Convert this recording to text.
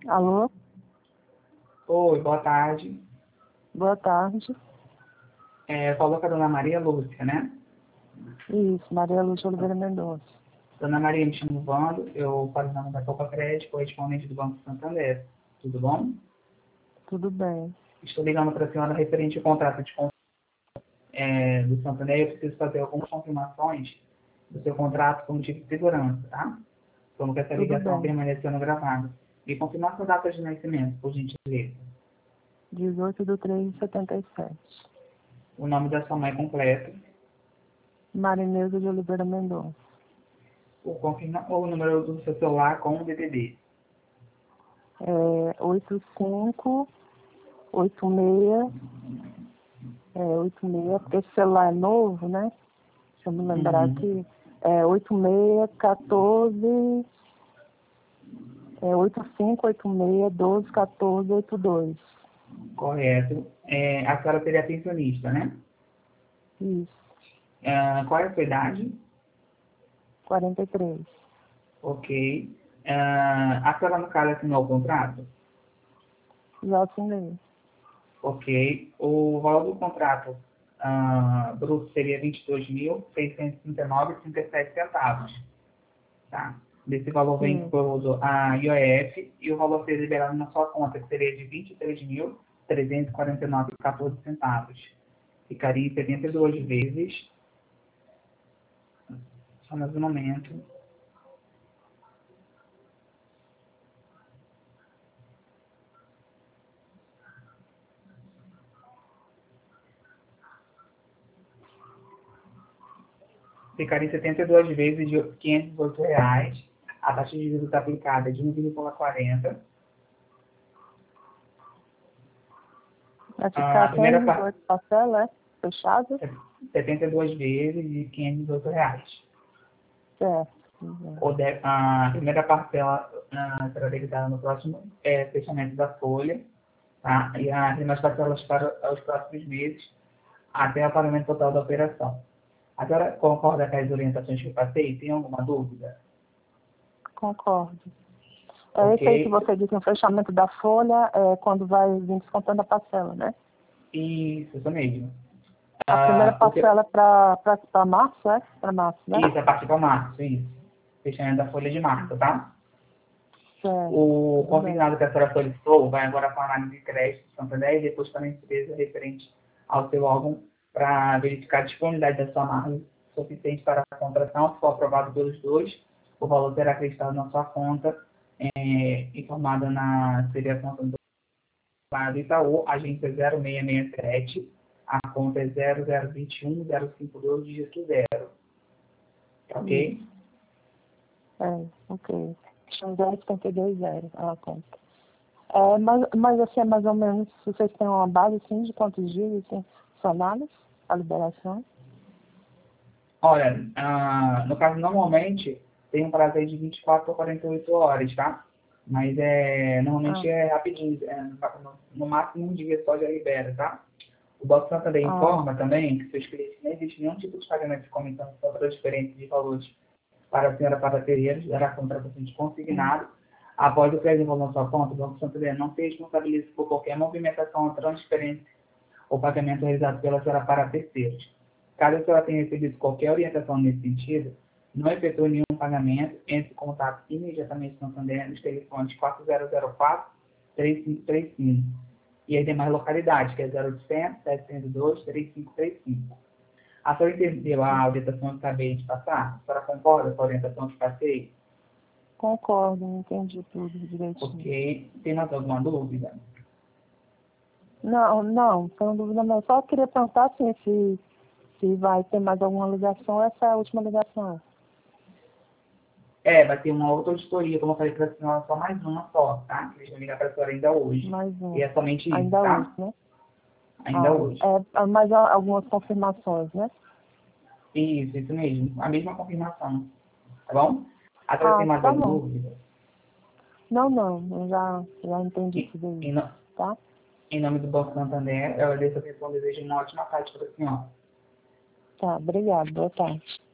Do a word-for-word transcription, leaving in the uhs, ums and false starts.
Alô? Oi, boa tarde. Boa tarde. É, falou com a dona Maria Lúcia, né? Isso, Maria Lúcia Oliveira Mendonça. Dona Maria, me chamo Vando, eu falo em nome da Copa Crédito, correspondente do Banco Santander. Tudo bom? Tudo bem. Estou ligando para a senhora referente ao contrato de compra é, do Santander. Eu preciso fazer algumas confirmações do seu contrato por motivo de segurança, tá? Como que essa Tudo ligação bem. permanecendo gravada. E confirmar sua data de nascimento, por gentileza. dezoito de três de setenta e sete. O nome da sua mãe completo. Marineuza de Oliveira Mendonça. O, confirma, o número do seu celular com o D D D. É oito cinco oito seis, é oito seis, porque esse celular é novo, né? Deixa eu me lembrar Uhum. aqui. É oito seis, quatorze, é oito cinco oito seis, doze, quatorze, oito dois. Correto. É, a senhora seria pensionista, né? Isso, Ah, qual é a sua idade? quarenta e três. Ok. Ah, a senhora, no caso, assinou o contrato? Já assinei. Ok. O valor do contrato ah, bruto seria vinte e dois mil, seiscentos e trinta e nove vírgula trinta e sete centavos. Tá? Desse valor vem Sim. incluído a I O F e o valor a ser liberado na sua conta, que seria de vinte e três mil, trezentos e quarenta e nove vírgula quatorze centavos. Ficaria em setenta e duas vezes. Só mais um momento. Ficaria em setenta e duas vezes de quinhentos e dezoito reais. A taxa de juros aplicada é de um vírgula quarenta. Vai A ficar primeira quinhentas e parte dezoito parcelas, é? Fechado? é setenta e duas vezes de quinhentos e dezoito reais. Certo. Uhum. O de- a primeira parcela ah, será debitada no próximo é, fechamento da folha. Tá? E as demais parcelas para os próximos meses, até o pagamento total da operação. Agora, concorda com as orientações que eu passei? Tem alguma dúvida? Concordo. É Ok? esse aí que você disse, no fechamento da folha, é quando vai vir descontando a parcela, né? Isso, isso mesmo. A primeira Ah, o que, parcela para março, é? Para março, né? Isso, a partir para março, isso. Fechamento da folha de março, tá? Certo. O Tudo bem. consignado que a senhora solicitou vai agora para a análise de crédito de Santander e depois para a empresa referente ao seu órgão para verificar a disponibilidade da sua margem suficiente para a contratação. Se for aprovado pelos dois, o valor será acreditado na sua conta, é, informada na seria a conta do lado Itaú, agência zero seis seis sete, a conta é zero zero dois um zero cinco dois, dígito zero. Ok? Isso. É, ok. São dez setenta e dois zero a conta. É, mas, mas assim, é mais ou menos, se vocês têm uma base, assim, de quantos dias, assim, sonados, a liberação? Olha, ah, no caso, normalmente tem um prazo aí de vinte e quatro a quarenta e oito horas, tá? Mas é, Ah, normalmente é rapidinho, é, no, no máximo um dia só já libera, tá? O Banco Santander ah, informa também que seus clientes não existe nenhum tipo de pagamento de comissão sobre transferência de valores para a senhora para terceiros, era contratações hum, consignado. Após o crédito na sua conta, o Banco Santander não se responsabiliza por qualquer movimentação ou transferência ou pagamento realizado pela senhora para terceiros. Caso a senhora tenha recebido qualquer orientação nesse sentido, não efetue nenhum pagamento, entre em contato imediatamente com o Santander nos telefones quatro zero zero quatro, três cinco três cinco e as demais localidades, que é zero oitocentos, sete zero dois, três cinco três cinco. A senhora entendeu a orientação que acabei de passar? A senhora concorda com a orientação que passei? concordo, entendi tudo direitinho. Ok. Tem mais alguma dúvida? Não, não, tenho dúvida não. Só queria perguntar assim, se, se vai ter mais alguma ligação, essa é a última ligação. É, vai ter uma outra auditoria, como eu falei para a senhora, só mais uma só, tá? Eles vão ligar para a senhora ainda hoje. Mais E um. é somente isso, Ainda hoje, tá? né? Ainda Ah, hoje. é, é mais a- algumas confirmações, né? Isso, isso mesmo. A mesma confirmação, tá bom? Agora tem Ah, mais tá alguma bom. dúvida? Não, não, eu já, já entendi Em, tudo em, isso, no- tá? em nome do Banco Santander, eu agradeço a atenção e desejo uma ótima tarde para a senhora. Tá, obrigado, boa tarde.